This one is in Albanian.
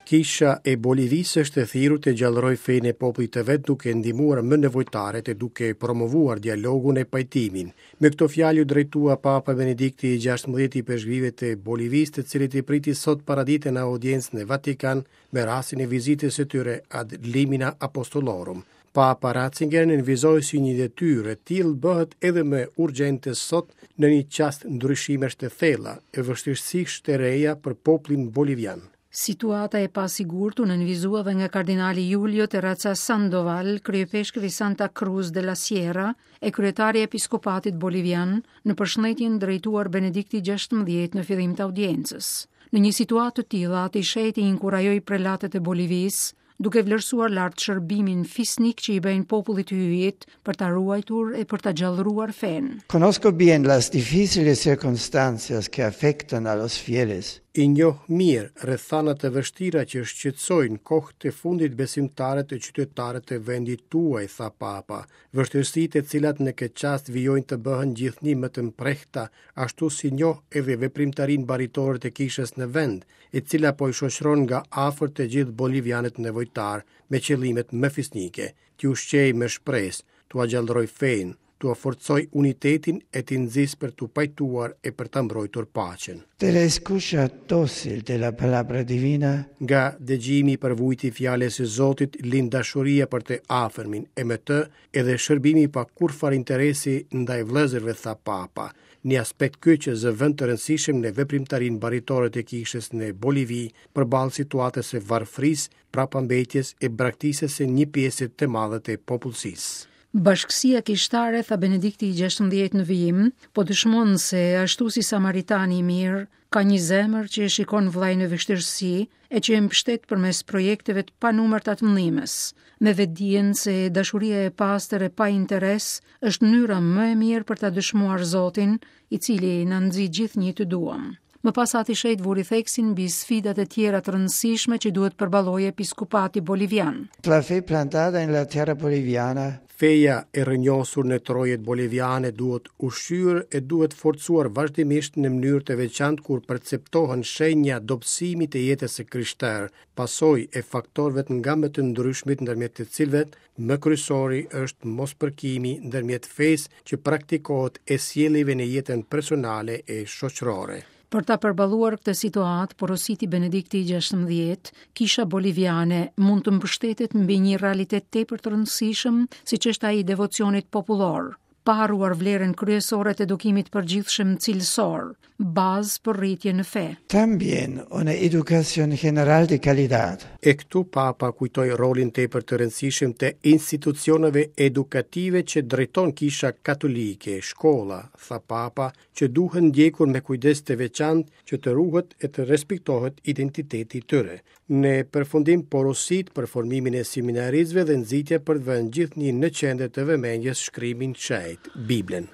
Kisha e Bolivisë është e thirrur të gjallërojë fenë e popullit të vet duke ndihmuar më nevojtarët e duke promovuar dialogun e pajtimin. Me këto fjalë u drejtua Papa Benedikti XVI i peshqvive të Bolivisë, të cilët i priti sot paradite në audiencën e Vatikan me rastin e vizitës së tyre ad limina apostolorum. Papa Ratzinger nënvizoi si një detyrë e tillë bëhet edhe më urgjente sot në një çast ndryshimesh të thella e vështirësish të reja për popullin bolivian. Situata e pasigurtu nënvizua dhe nga kardinali Julio Terrazza Sandoval, kryepeshkëvi Santa Cruz de la Sierra e kryetari i episkopatit bolivian në përshëndetjen drejtuar Benedikti XVI në fillim të audiencës. Në një situatë të tillë, ati sheti inkurajoi prelatet e Bolivisë duke vlerësuar lart shërbimin fisnik që i bëjnë popullit të hyjit për ta ruajtur e për ta gjallëruar fenë. Conozco bien las difíciles circunstancias que afectan a los fieles. I njoh mirë rrethanat e vështira që shqetësojnë kohët e fundit besimtarët e qytetarët e vendit tuaj, tha Papa. Vështirësitë e cilat në këtë çast vijojnë të bëhen gjithnjë më të mprehta, ashtu si njoh edhe veprimtarinë baritore të kishës në vend, e cila po i shoqëron nga afër të gjithë bolivianët nevojtar me qëllimet më fisnike, t'u ushqej me shpresë, t'u gjallëroj fenë, t'u forcoj unitetin e t'i nxis për t'u pajtuar e për ta mbrojtur paqen. De la escucha dócil de la palabra divina, nga dëgjimi i përvujt i fjalës së Zotit lind dashuria për të afërmin, e me të edhe shërbimi pa kurfar interesi ndaj vëllezërve, tha Papa. Një aspekt ky që zëvend të rëndësishëm në veprimtarinë baritore të kishës në Bolivi përballë situatës së varfërisë, prapambetjes e braktisjes së një pjesë të madhe të popullsisë. Bashkësia kishtare, tha Benedikti XVI në vijim, po dëshmon se ashtu si Samaritani i mirë, ka një zemër që e shikon vllajën në vështirësi e që e mbështet përmes projekteve të panumërta të mdhimës, me vetdijen se dashuria e pastër e pa interes është mënyra më e mirë për ta dëshmuar Zotin, i cili na nxit gjithnjë të duam. Më pas ati shejt vuri theksin mbi sfidat e tjera të rëndësishme që duhet përballojë episkopati bolivian. la fe plantada en la tierra boliviana, Feja e rënjosur në trojet boliviane duhet ushqyer e duhet forcuar vazhdimisht në mënyrë të veçantë kur perceptohen shenja dobësimit të jetës së krishterë, pasojë e faktorëve nga më të ndryshmit ndërmjet të cilëve më kryesori është mospërkimi ndërmjet fesë që praktikohet e sjelljes në jetën personale e shoqërore. Për ta përballuar këtë situatë, porositi Benedikti XVI, kisha boliviane mund të mbështetet mbi një realitet tepër të rëndësishëm, siç është ai i devocionit popullor, pa harruar vlerën kryesore të edukimit përgjithshëm cilësor, bazë për rritje në fe. también una educación general de calidad. E këtu Papa kujtoi rolin tepër të rëndësishëm të institucioneve edukative që drejton kisha katolike, shkolla, tha Papa, që duhen ndjekur me kujdes të veçantë që të ruhet e të respektohet identiteti i tyre. Në përfundim porosit për formimin e seminarizëve dhe nxitje për të vënë gjithnjë në qendër të vëmendjes shkrimin shejt, Biblen.